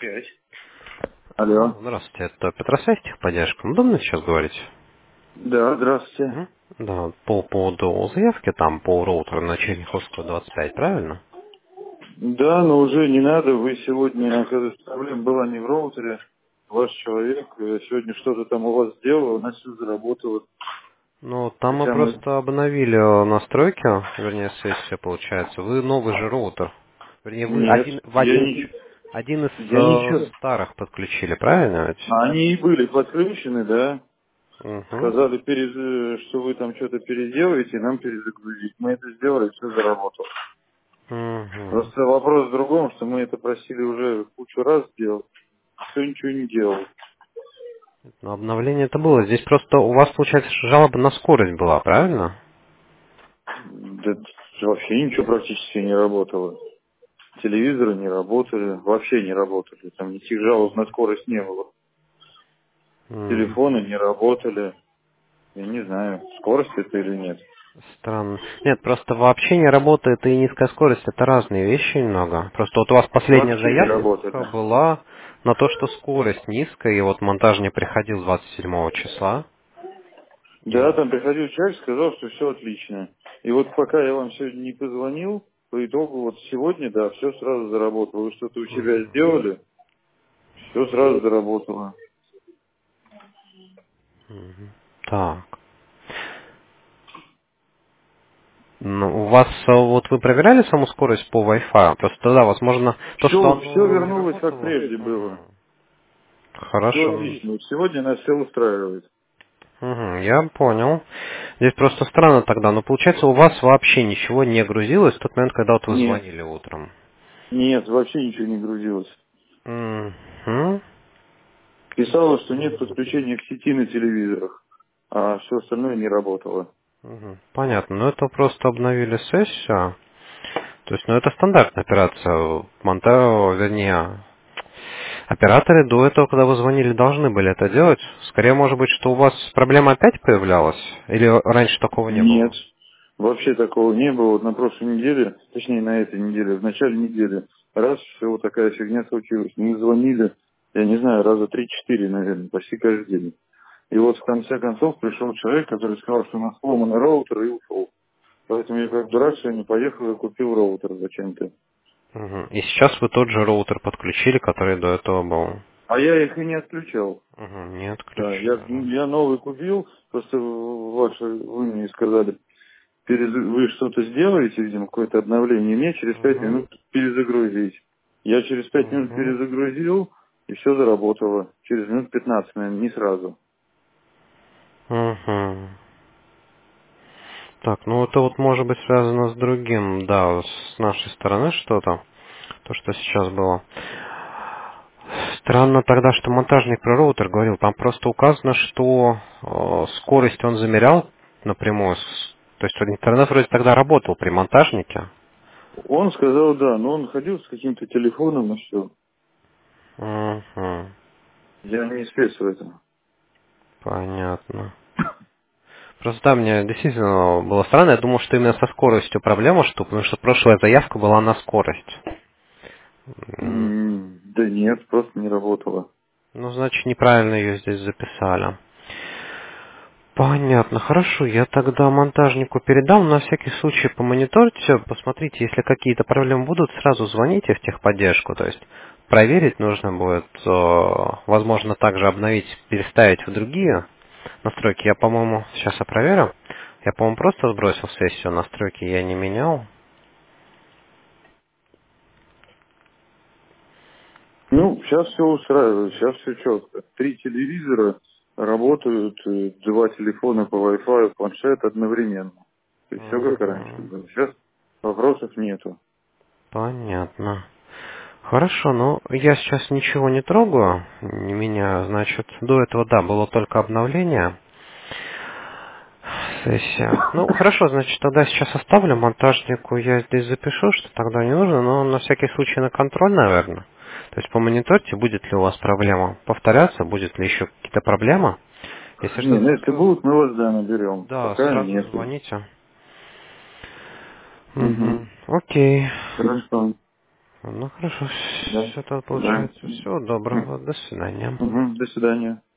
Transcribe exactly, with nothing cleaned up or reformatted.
пять. Алло. А, Здравствуйте, это Петросвязь, техподдержка. Удобно сейчас говорить? Да, здравствуйте. Мгм. Да, по поводу заявки там по роутеру на Черняховского двадцать пять, правильно? Да, но уже не надо. Вы сегодня, оказывается, проблема была не в роутере. Ваш человек э, сегодня что-то там у вас сделал, у нас все заработало. Ну, там мы Хотя мы... просто обновили э, настройки, вернее, сессия получается. Вы новый же роутер. Вернее, вы Нет, один в я один, ничего... один из Я э, ничего... старых подключили, правильно ведь? Они и были подключены, да. Угу. Сказали, перез- э, что вы там что-то переделаете, нам перезагрузить. Мы это сделали, все заработало. Угу. Просто вопрос в другом, что мы это просили уже кучу раз сделать. Все ничего не делал. Но обновление это было. Здесь просто у вас, получается, жалоба на скорость была, правильно? Да вообще ничего практически не работало. Телевизоры не работали, вообще не работали. Там никаких жалоб на скорость не было. М. Телефоны не работали. Я не знаю, скорость это или нет. Странно. Нет, просто вообще не работает и низкая скорость. Это разные вещи немного. Просто вот у вас последняя Вообще не заявка работали. была на то, что скорость низкая, и вот монтаж не приходил двадцать седьмого числа. И Да, вот. там приходил человек, сказал, что все отлично. И вот пока я вам сегодня не позвонил, по итогу вот сегодня, да, все сразу заработало. Вы что-то у себя Мгм. сделали, все сразу заработало. Мгм. Так. Ну, у вас, э, вот вы проверяли саму скорость по Wi-Fi? Просто да, возможно, то, что Все, все оно не вернулось как работало. прежде было. Мгм. Все Хорошо. отлично. Вот сегодня нас все устраивает. Мгм, я понял. Здесь просто странно тогда, но получается у вас вообще ничего не грузилось в тот момент, когда вот вы Нет, звонили утром. нет, вообще ничего не грузилось. Мгм, Писала, что нет подключения к сети на телевизорах, а все остальное не работало. мгм. Понятно, но это просто обновили сессию. То есть, ну это стандартная операция. Монта, вернее, операторы до этого, когда вы звонили, должны были это делать. Скорее, может быть, что у вас проблема опять появлялась? Или раньше такого не Нет, было? вообще такого не было. Вот на прошлой неделе, точнее на этой неделе, в начале недели, раз все вот такая фигня случилась. Мы звонили, я не знаю, раза три-четыре, наверное, почти каждый день. И вот в конце концов пришел человек, который сказал, что у нас сломанный роутер и ушел. Поэтому я как дурак сегодня поехал и купил роутер зачем-то. Мгм. И сейчас вы тот же роутер подключили, который до этого был. А я их и не отключал. Мгм, не Да, я, отключили. я новый купил, просто ваши, вы мне сказали, перез- вы что-то сделаете, видимо, какое-то обновление, мне через пять Угу. минут перезагрузить. Я через пять минут Угу. перезагрузил, и все заработало. Через минут пятнадцать, наверное, не сразу. Угу. Так, ну это вот может быть связано с другим, да, с нашей стороны что-то, то, что сейчас было. Странно тогда, что монтажник про роутер говорил, там просто указано, что э, скорость он замерял напрямую, с- то есть интернет вроде тогда работал при монтажнике. Он сказал, да, но он ходил с каким-то телефоном и все. Угу. Я не спец в этом. Понятно. Просто да, мне действительно было странно, я думал, что именно со скоростью проблема, что, потому что прошлая заявка была на скорость. М, М, Да нет, просто не работало. Ну, значит, неправильно ее здесь записали. Понятно, хорошо, я тогда монтажнику передам, на всякий случай помониторьте, посмотрите, если какие-то проблемы будут, сразу звоните в техподдержку, то есть проверить нужно будет, э, возможно, также обновить, переставить в другие настройки. Я, по-моему, сейчас я проверю, я, по-моему, просто сбросил сессию, настройки я не менял. Ну, сейчас все устраивает, сейчас все четко. Три телевизора работают, э, два телефона по Wi-Fi, планшет одновременно. То есть все как раньше Мгм. было. Сейчас вопросов нету. Понятно. Хорошо, ну я сейчас ничего не трогаю, не меняю, значит, до этого, да, было только обновление. Сессия. Ну, хорошо, значит, тогда сейчас оставлю монтажнику, я здесь запишу, что тогда не нужно, но на всякий случай на контроль, наверное. То есть помониторьте, будет ли у вас проблема повторяться, будет ли еще какие-то проблемы. Если Не, ну что-то если такое, будут, мы вас, да, наберем. да, Пока сразу нету. звоните. Угу. Угу. Окей. Хорошо. Ну хорошо, Да. все это Да. получается. Всего доброго, до свидания. Угу. До свидания.